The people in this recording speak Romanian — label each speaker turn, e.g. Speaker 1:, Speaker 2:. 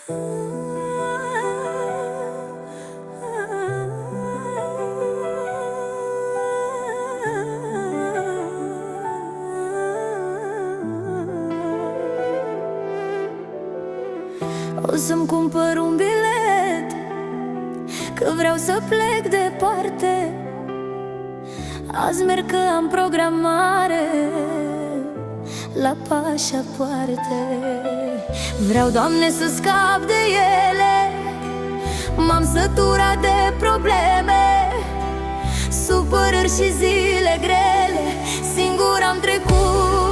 Speaker 1: O să-mi cumpăr un bilet, că vreau să plec departe. Azi merg că am programare la pașapoarte. Vreau, Doamne, să scap de ele, m-am săturat de probleme, supărări și zile grele. Singur am trecut